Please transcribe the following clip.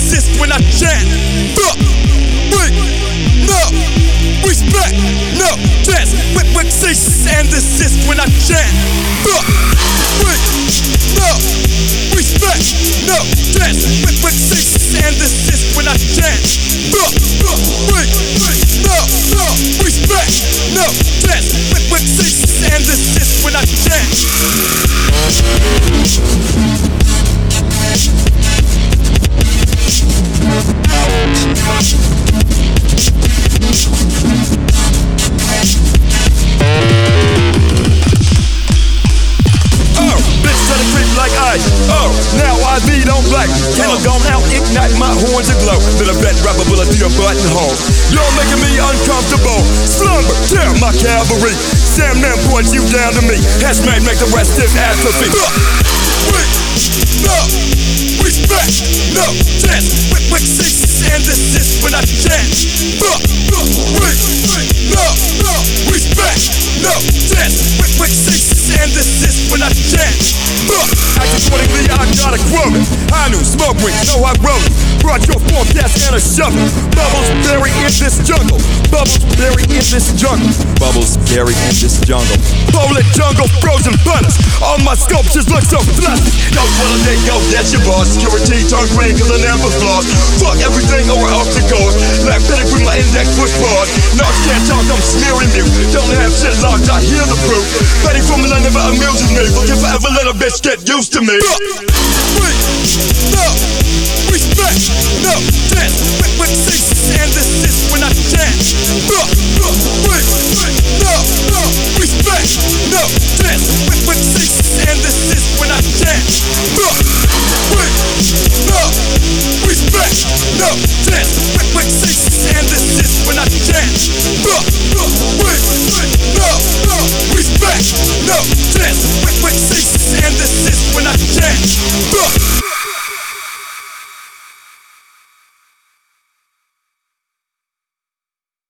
desist when I chant. Wait, no, respect, no, chance. Quick, cease and desist when I chant. Wait, no, respect, no, chance. Quick, cease and desist when I chant. Wait, no, respect, no, chance. Quick, cease and desist when I chant. Now I beat on black. Candle gone out, ignite my horns aglow. Then a vet rapper will do your buttonhole. You're making me uncomfortable. Slumber, tear my cavalry. Sam man points you down to me. Hazmat make the rest stiff atrophy. Wait, no, respect, no, chance. Quick, cease and desist when I chant. Wait, no, respect, no, chance. Quick, cease and desist when I chant. Accordingly, I got a quote. I knew smoke rings, so I wrote it. Brought your forecast and a shovel. Bubbles buried in this jungle. Bubbles buried in this jungle. Bubbles buried in this jungle. Polar jungle, frozen punters. All my sculptures look so fluffy. Go for the day, go get your boss. Security turned green cause I never floss. Fuck everything or off the guard. Like panic with my index push forward. Narcs can't talk, I'm smearing mute. Don't have shit locked, I hear the proof. Petty formula never amuses me. But if I ever let a bitch get used to me. Wait, no, respect, no, chance. Quick, cease and desist when I chant. Wait, no, respect, no, chance. Quick, cease and desist when I chant. Wait, no, respect, no.